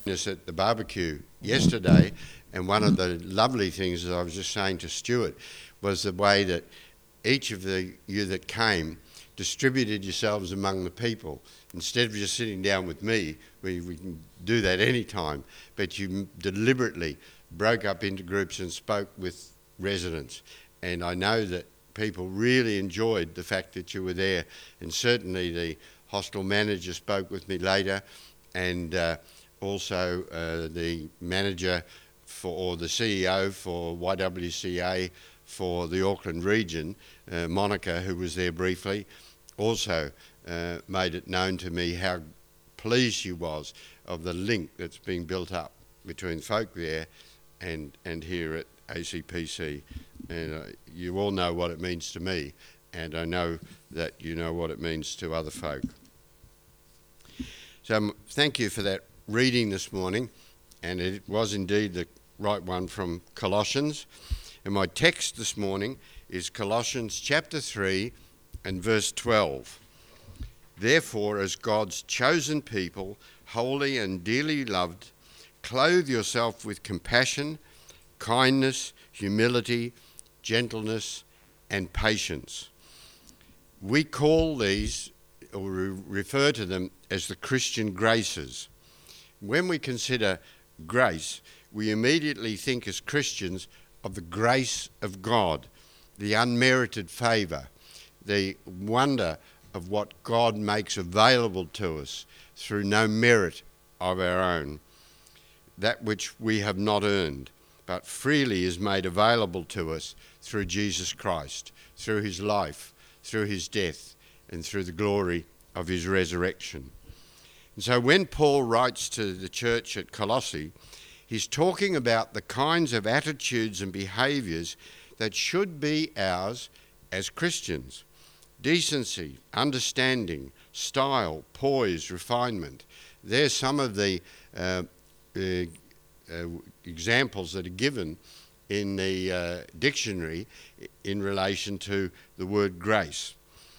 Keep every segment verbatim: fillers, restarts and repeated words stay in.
us at the barbecue yesterday, and one of the lovely things, as I was just saying to Stuart, was the way that each of the you that came distributed yourselves among the people. Instead of just sitting down with me, we, we can do that any time, but you deliberately broke up into groups and spoke with residents. And I know that people really enjoyed the fact that you were there, and certainly the hostel manager spoke with me later, and uh, also uh, the manager for, or the C E O for Y W C A for the Auckland region, uh, Monica, who was there briefly, also uh, made it known to me how pleased she was of the link that's being built up between folk there and, and here at A C P C. And uh, you all know what it means to me, and I know that you know what it means to other folk. So um, thank you for that reading this morning, and it was indeed the right one from Colossians. And my text this morning is Colossians chapter three and verse twelve. Therefore, as God's chosen people, holy and dearly loved, clothe yourself with compassion, kindness, humility, gentleness, and patience. We call these, or refer to them, as the Christian graces. When we consider grace, we immediately think as Christians of the grace of God, the unmerited favour, the wonder of what God makes available to us through no merit of our own, that which we have not earned, but freely is made available to us through Jesus Christ, through his life, through his death, and through the glory of his resurrection. And so when Paul writes to the church at Colossae, he's talking about the kinds of attitudes and behaviours that should be ours as Christians. Decency, understanding, style, poise, refinement. There's some of the uh, uh, uh, examples that are given in the uh, dictionary in relation to the word grace.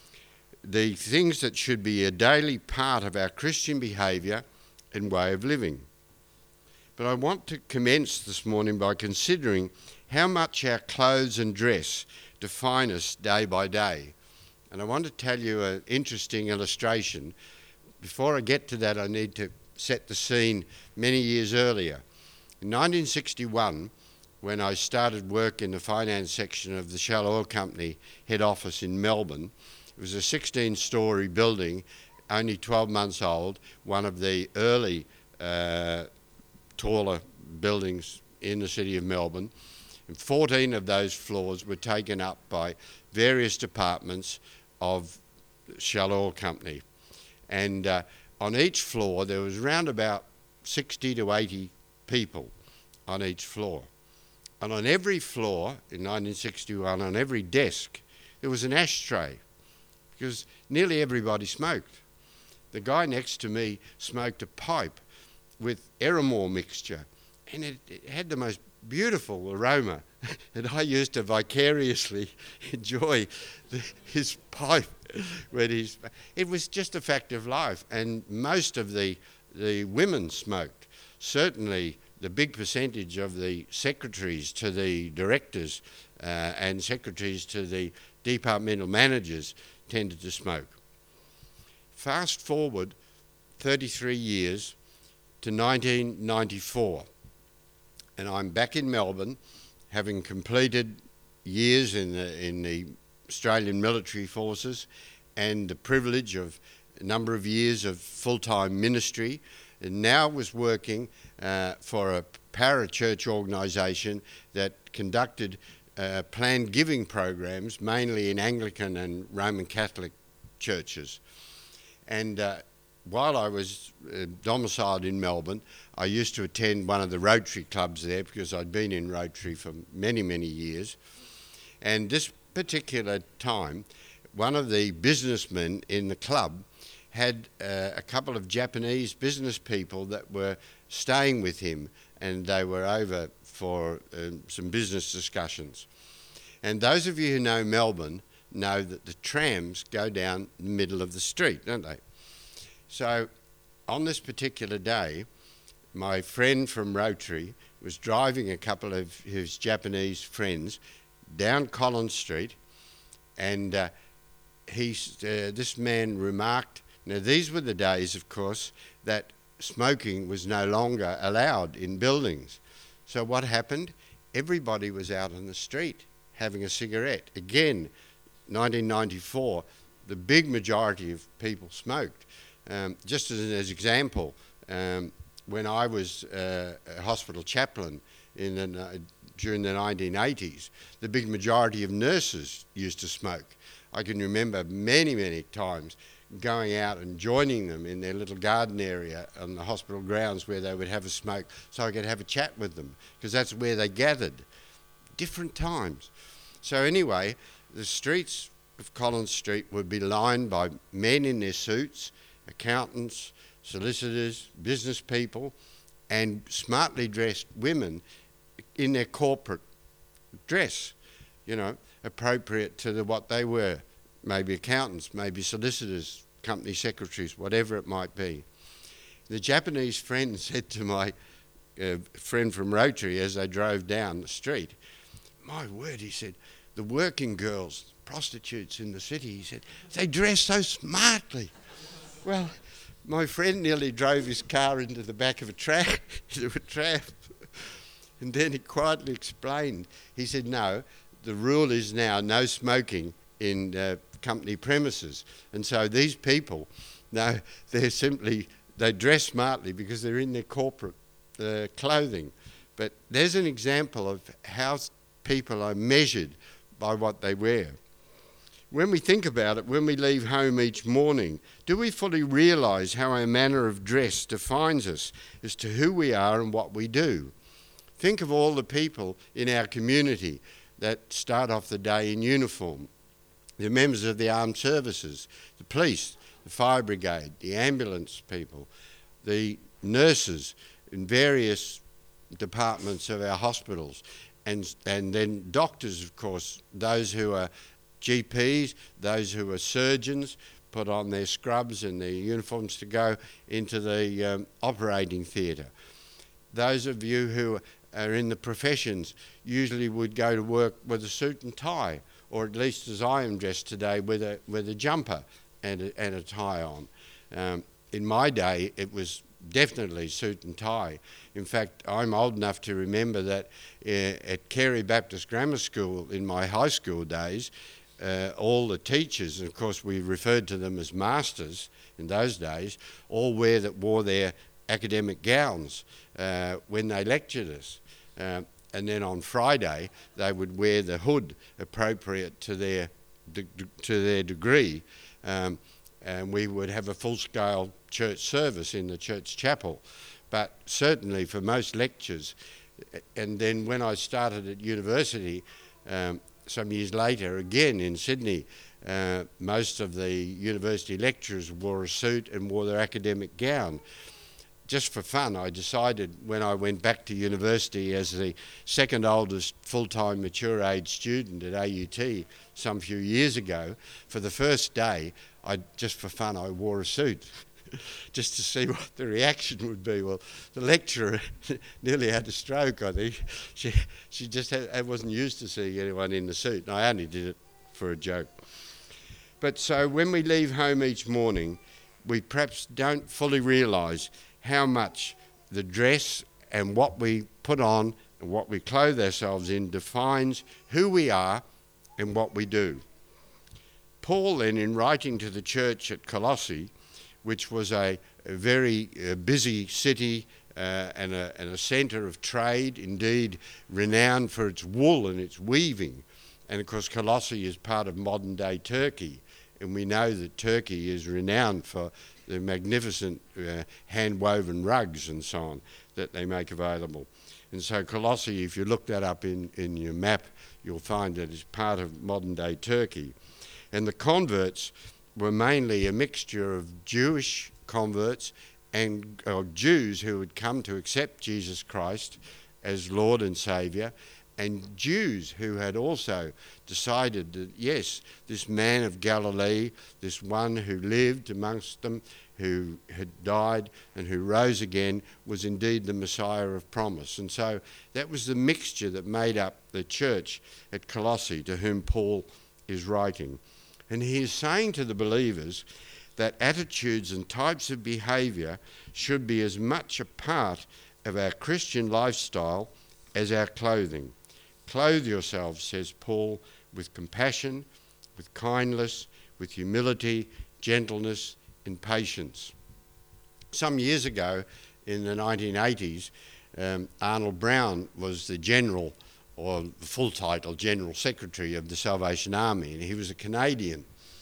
The things that should be a daily part of our Christian behaviour and way of living. But I want to commence this morning by considering how much our clothes and dress define us day by day. And I want to tell you an interesting illustration. Before I get to that, I need to set the scene many years earlier. In nineteen sixty-one, when I started work in the finance section of the Shell Oil Company head office in Melbourne, it was a sixteen-storey building, only twelve months old, one of the early uh, taller buildings in the city of Melbourne. And fourteen of those floors were taken up by various departments of Shell Oil Company. And uh, on each floor there was around about sixty to eighty people on each floor. And on every floor in nineteen sixty-one, on every desk, there was an ashtray, because nearly everybody smoked. The guy next to me smoked a pipe with Eremore mixture, and it, it had the most beautiful aroma, and I used to vicariously enjoy the, his pipe when he's. It was just a fact of life, and most of the the women smoked. Certainly, the big percentage of the secretaries to the directors uh, and secretaries to the departmental managers tended to smoke. Fast forward thirty-three years to nineteen ninety-four. And I'm back in Melbourne, having completed years in the, in the Australian military forces and the privilege of a number of years of full-time ministry, and now was working uh, for a parachurch organisation that conducted uh, planned giving programs, mainly in Anglican and Roman Catholic churches. And uh, while I was uh, domiciled in Melbourne, I used to attend one of the Rotary clubs there, because I'd been in Rotary for many, many years. And this particular time, one of the businessmen in the club had uh, a couple of Japanese business people that were staying with him, and they were over for uh, some business discussions. And those of you who know Melbourne know that the trams go down the middle of the street, don't they? So on this particular day, my friend from Rotary was driving a couple of his Japanese friends down Collins Street, and uh, he, uh, this man remarked, now these were the days, of course, that smoking was no longer allowed in buildings. So what happened? Everybody was out on the street having a cigarette. Again, nineteen ninety-four, the big majority of people smoked. Um, just as an example, um, when I was uh, a hospital chaplain in the, uh, during the nineteen eighties, the big majority of nurses used to smoke. I can remember many, many times going out and joining them in their little garden area on the hospital grounds where they would have a smoke, so I could have a chat with them, because that's where they gathered. Different times. So anyway, the streets of Collins Street would be lined by men in their suits, accountants, solicitors, business people, and smartly dressed women in their corporate dress, you know, appropriate to the, what they were. Maybe accountants, maybe solicitors, company secretaries, whatever it might be. The Japanese friend said to my uh, friend from Rotary as they drove down the street, my word, he said, the working girls, prostitutes in the city, he said, they dress so smartly. Well, my friend nearly drove his car into the back of a tram, into a tram. And then he quietly explained, he said, no, the rule is now no smoking in uh, company premises. And so these people, no, they're simply, they dress smartly because they're in their corporate uh, clothing. But there's an example of how people are measured by what they wear. When we think about it, when we leave home each morning, do we fully realise how our manner of dress defines us as to who we are and what we do? Think of all the people in our community that start off the day in uniform. The members of the armed services, the police, the fire brigade, the ambulance people, the nurses in various departments of our hospitals, and, and then doctors, of course, those who are G Ps, those who are surgeons, put on their scrubs and their uniforms to go into the um, operating theatre. Those of you who are in the professions usually would go to work with a suit and tie, or at least as I am dressed today, with a, with a jumper and a, and a tie on. Um, in my day, it was definitely suit and tie. In fact, I'm old enough to remember that uh, at Carey Baptist Grammar School in my high school days, uh, all the teachers, and of course we referred to them as masters in those days, all wear that wore their academic gowns uh, when they lectured us. Uh, and then on Friday, they would wear the hood appropriate to their, de- to their degree. Um, and we would have a full-scale church service in the church chapel. But certainly for most lectures, and then when I started at university, um, some years later, again in Sydney, uh, most of the university lecturers wore a suit and wore their academic gown. Just for fun, I decided when I went back to university as the second oldest full-time mature age student at A U T some few years ago, for the first day, I just for fun, I wore a suit just to see what the reaction would be. Well, the lecturer nearly had a stroke, I think. She, she just had, wasn't used to seeing anyone in the suit, and I only did it for a joke. But so when we leave home each morning, we perhaps don't fully realise how much the dress and what we put on and what we clothe ourselves in defines who we are and what we do. Paul then, in writing to the church at Colossae, which was a, a very uh, busy city uh, and a, and a centre of trade, indeed renowned for its wool and its weaving. And of course Colossae is part of modern-day Turkey, and we know that Turkey is renowned for the magnificent uh, hand-woven rugs and so on that they make available. And so Colossae, if you look that up in, in your map, you'll find that it's part of modern-day Turkey. And the converts were mainly a mixture of Jewish converts and uh, Jews who had come to accept Jesus Christ as Lord and Saviour, and Jews who had also decided that, yes, this man of Galilee, this one who lived amongst them, who had died and who rose again, was indeed the Messiah of promise. And so that was the mixture that made up the church at Colossae, to whom Paul is writing. And he is saying to the believers that attitudes and types of behaviour should be as much a part of our Christian lifestyle as our clothing. Clothe yourselves, says Paul, with compassion, with kindness, with humility, gentleness, and patience. Some years ago, in the nineteen eighties, um, Arnold Brown was the general, or the full title, General Secretary of the Salvation Army, and he was a Canadian.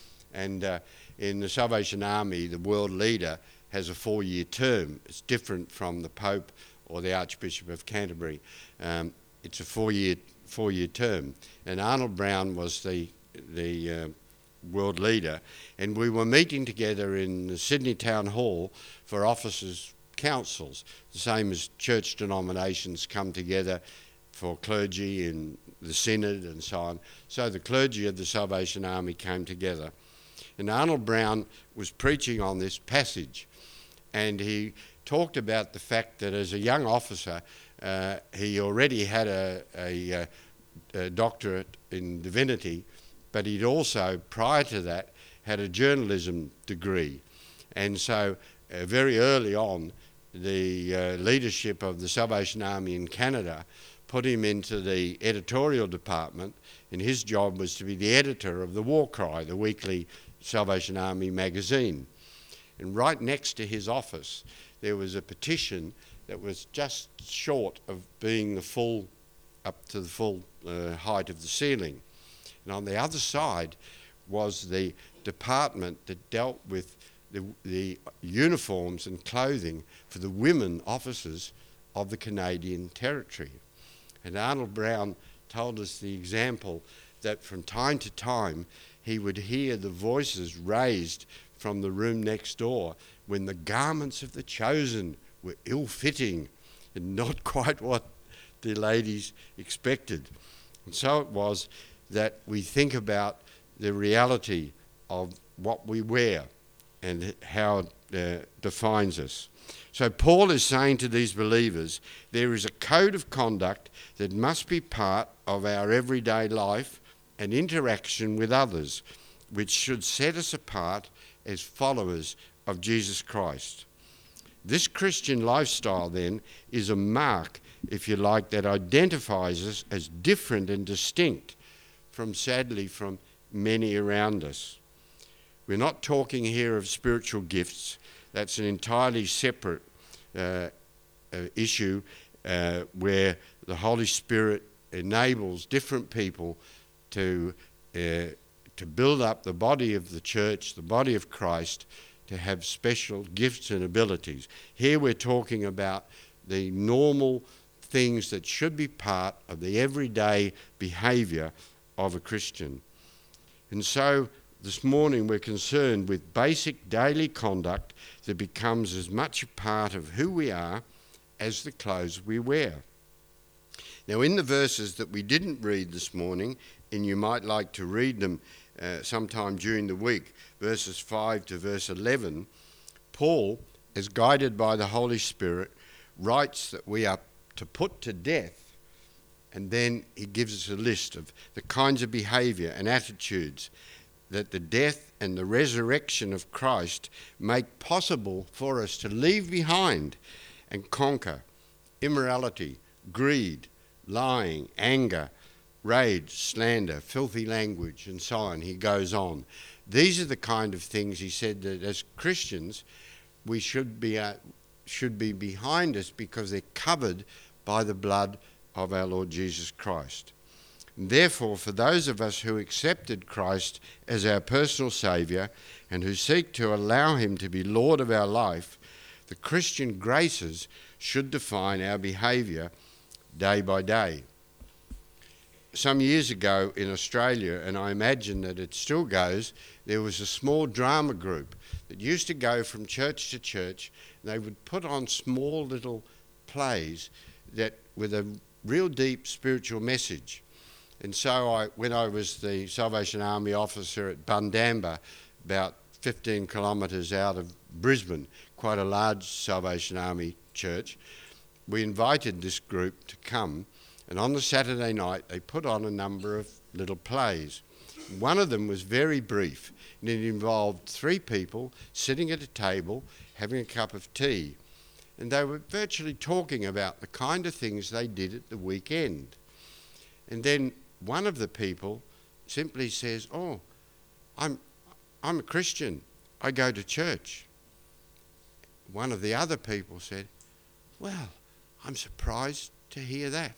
And uh, in the Salvation Army, the world leader has a four-year term. It's different from the Pope or the Archbishop of Canterbury. Um, it's a four-year four-year term. And Arnold Brown was the the uh, world leader, and we were meeting together in the Sydney Town Hall for officers' councils, the same as church denominations come together for clergy in the synod and so on. So the clergy of the Salvation Army came together. And Arnold Brown was preaching on this passage, and he talked about the fact that as a young officer, uh, he already had a, a, a doctorate in divinity, but he'd also, prior to that, had a journalism degree. And so uh, very early on, the uh, leadership of the Salvation Army in Canada put him into the editorial department, and his job was to be the editor of the War Cry, the weekly Salvation Army magazine. And right next to his office, there was a petition that was just short of being the full, up to the full uh, height of the ceiling. And on the other side was the department that dealt with the, the uniforms and clothing for the women officers of the Canadian Territory. And Arnold Brown told us the example that from time to time he would hear the voices raised from the room next door when the garments of the chosen were ill-fitting and not quite what the ladies expected. And so it was that we think about the reality of what we wear and how it uh, defines us. So Paul is saying to these believers, there is a code of conduct that must be part of our everyday life and interaction with others, which should set us apart as followers of Jesus Christ. This Christian lifestyle, then, is a mark, if you like, that identifies us as different and distinct from, sadly, from many around us. We're not talking here of spiritual gifts. That's an entirely separate uh, uh, issue uh, where the Holy Spirit enables different people to, uh, to build up the body of the church, the body of Christ, to have special gifts and abilities. Here we're talking about the normal things that should be part of the everyday behaviour of a Christian. And so this morning we're concerned with basic daily conduct that becomes as much a part of who we are as the clothes we wear. Now, in the verses that we didn't read this morning, and you might like to read them uh, sometime during the week, verses five to verse eleven, Paul, as guided by the Holy Spirit, writes that we are to put to death. And then he gives us a list of the kinds of behaviour and attitudes that the death and the resurrection of Christ make possible for us to leave behind and conquer: immorality, greed, lying, anger, rage, slander, filthy language, and so on. He goes on. These are the kind of things, he said, that as Christians we should be, uh, should be behind us because they're covered by the blood of our Lord Jesus Christ. And therefore, for those of us who accepted Christ as our personal Saviour and who seek to allow him to be Lord of our life, the Christian graces should define our behaviour day by day. Some years ago in Australia, and I imagine that it still goes, there was a small drama group that used to go from church to church, and they would put on small little plays that with a real deep spiritual message. And so I, when I was the Salvation Army officer at Bundamba, about fifteen kilometres out of Brisbane, quite a large Salvation Army church. We invited this group to come, and on the Saturday night they put on a number of little plays. One of them was very brief, and it involved three people sitting at a table having a cup of tea, and they were virtually talking about the kind of things they did at the weekend. And then one of the people simply says, "Oh, I'm I'm a Christian. I go to church." One of the other people said, "Well, I'm surprised to hear that."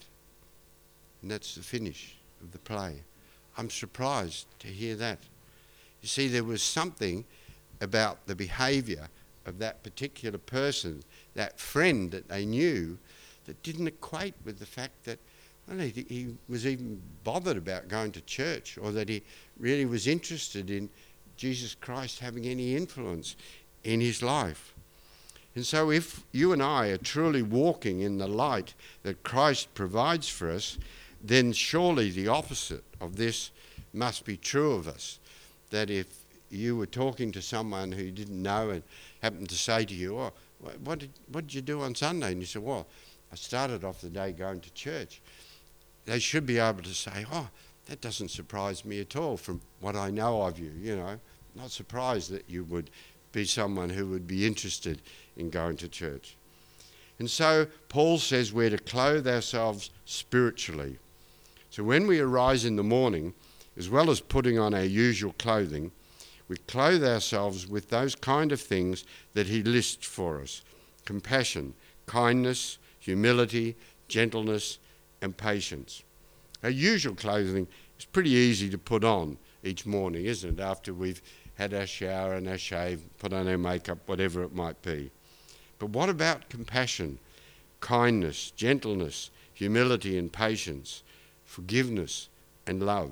And that's the finish of the play. "I'm surprised to hear that." You see, there was something about the behaviour of that particular person, that friend that they knew, that didn't equate with the fact that, well, he, he was even bothered about going to church, or that he really was interested in Jesus Christ having any influence in his life. And so if you and I are truly walking in the light that Christ provides for us, then surely the opposite of this must be true of us. That if you were talking to someone who you didn't know and happened to say to you, "Oh, what did, what did you do on Sunday?" And you said, "Well, I started off the day going to church." They should be able to say, "Oh, that doesn't surprise me at all from what I know of you, you know. Not surprised that you would be someone who would be interested in going to church." And so Paul says we're to clothe ourselves spiritually. So when we arise in the morning, as well as putting on our usual clothing, we clothe ourselves with those kind of things that he lists for us: compassion, kindness, humility, gentleness, and patience. Our usual clothing is pretty easy to put on each morning, isn't it? After we've had our shower and our shave, put on our makeup, whatever it might be. But what about compassion, kindness, gentleness, humility and patience, forgiveness and love?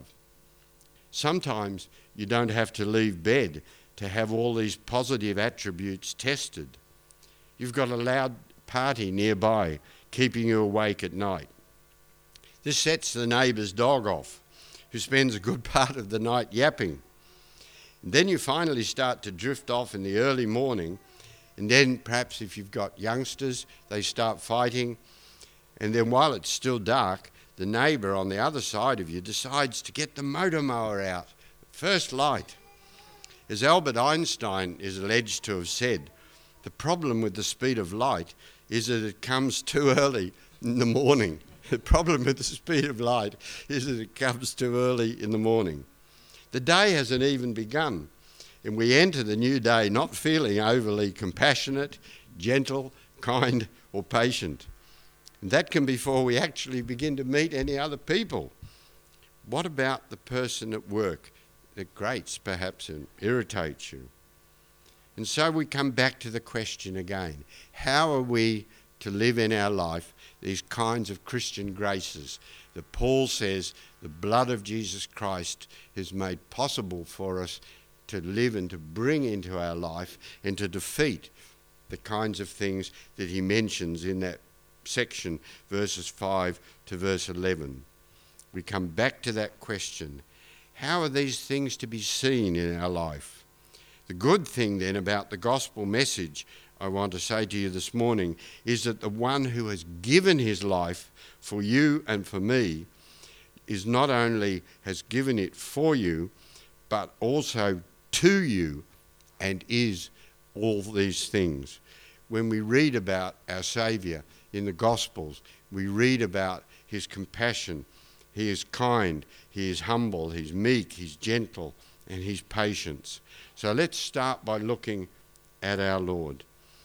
Sometimes you don't have to leave bed to have all these positive attributes tested. You've got a loud party nearby keeping you awake at night. This sets the neighbour's dog off, who spends a good part of the night yapping. And then you finally start to drift off in the early morning, and then perhaps if you've got youngsters, they start fighting, and then while it's still dark, the neighbour on the other side of you decides to get the motor mower out, first light. As Albert Einstein is alleged to have said, the problem with the speed of light is that it comes too early in the morning. The problem with the speed of light is that it comes too early in the morning. The day hasn't even begun, and we enter the new day not feeling overly compassionate, gentle, kind, or patient. And that can be before we actually begin to meet any other people. What about the person at work that grates perhaps and irritates you? And so we come back to the question again: how are we to live in our life these kinds of Christian graces that Paul says the blood of Jesus Christ has made possible for us to live and to bring into our life and to defeat the kinds of things that he mentions in that section, verses five to verse eleven. We come back to that question: how are these things to be seen in our life? The good thing then about the gospel message I want to say to you this morning is that the one who has given his life for you and for me is not only has given it for you, but also to you, and is all these things. When we read about our Saviour in the Gospels, we read about his compassion. He is kind, he is humble, he's meek, he's gentle, and he's patient. So let's start by looking at our Lord.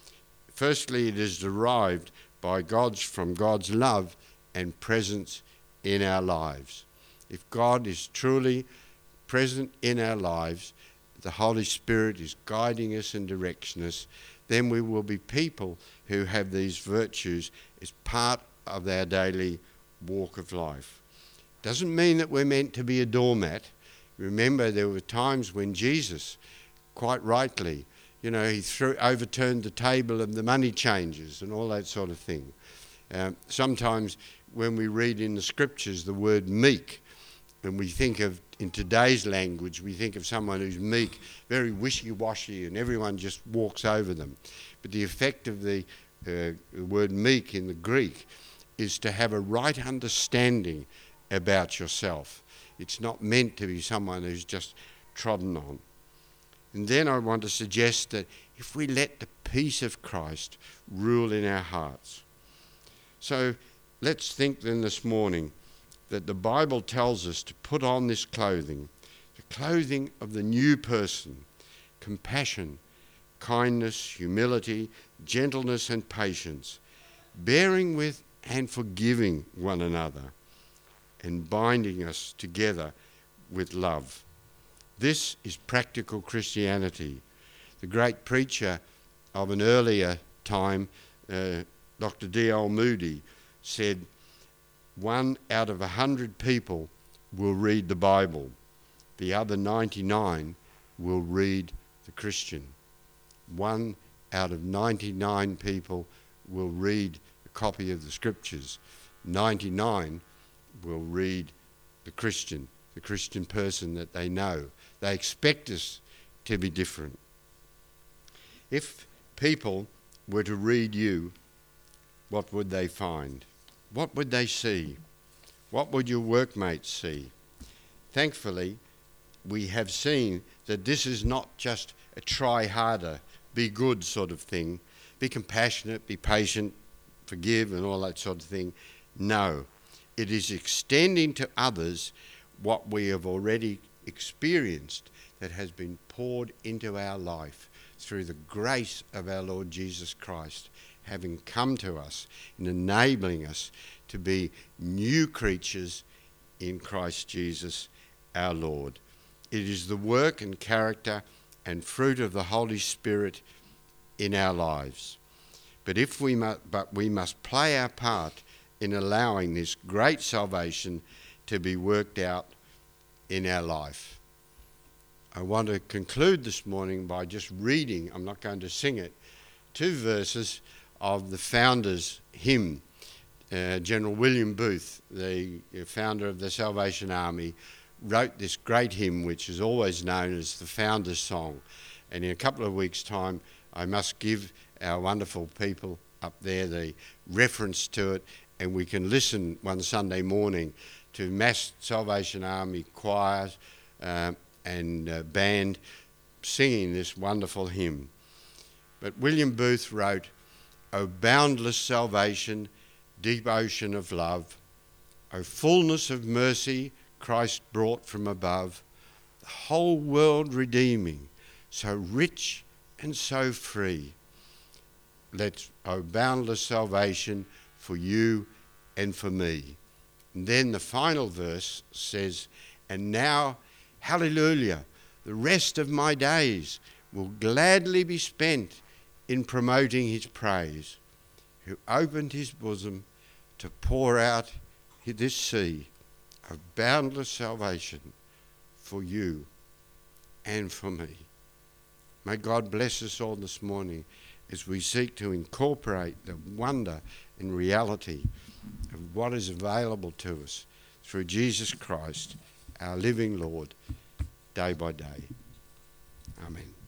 Firstly, it is derived by God's from God's love and presence in our lives. If God is truly present in our lives, the Holy Spirit is guiding us and directing us, then we will be people who have these virtues as part of our daily walk of life. Doesn't mean that we're meant to be a doormat. Remember, there were times when Jesus, quite rightly, you know, he threw, overturned the table of the money changers and all that sort of thing. Um, sometimes when we read in the scriptures the word meek, and we think of, in today's language, we think of someone who's meek, very wishy-washy, and everyone just walks over them. But the effect of the uh, word meek in the Greek is to have a right understanding about yourself. It's not meant to be someone who's just trodden on. And then I want to suggest that if we let the peace of Christ rule in our hearts. So let's think then this morning that the Bible tells us to put on this clothing, the clothing of the new person: compassion, kindness, humility, gentleness and patience, bearing with and forgiving one another, and binding us together with love. This is practical Christianity. The great preacher of an earlier time, uh, Doctor D L Moody, said, one out of a hundred people will read the Bible. The other ninety-nine will read the Christian. One out of ninety-nine people will read a copy of the Scriptures. ninety-nine will read the Christian, the Christian person that they know. They expect us to be different. If people were to read you, what would they find? What would they see? What would your workmates see? Thankfully, we have seen that this is not just a try harder, be good sort of thing, be compassionate, be patient, forgive and all that sort of thing. No, it is extending to others what we have already experienced that has been poured into our life through the grace of our Lord Jesus Christ, having come to us and enabling us to be new creatures in Christ Jesus our Lord. It is the work and character and fruit of the Holy Spirit in our lives. But if we mu- but we must play our part in allowing this great salvation to be worked out in our life. I want to conclude this morning by just reading, I'm not going to sing it, two verses of the founder's hymn. Uh, General William Booth, the founder of the Salvation Army, wrote this great hymn which is always known as the Founder's Song. And in a couple of weeks' time, I must give our wonderful people up there the reference to it, and we can listen one Sunday morning to Mass Salvation Army choirs uh, and uh, band singing this wonderful hymn. But William Booth wrote, "O boundless salvation, deep ocean of love, O fullness of mercy Christ brought from above, the whole world redeeming, so rich and so free. Let's, O boundless salvation, for you and for me." And then the final verse says, "And now, hallelujah, the rest of my days will gladly be spent in promoting his praise, who opened his bosom to pour out this sea of boundless salvation for you and for me." May God bless us all this morning as we seek to incorporate the wonder and reality of what is available to us through Jesus Christ, our living Lord, day by day. Amen.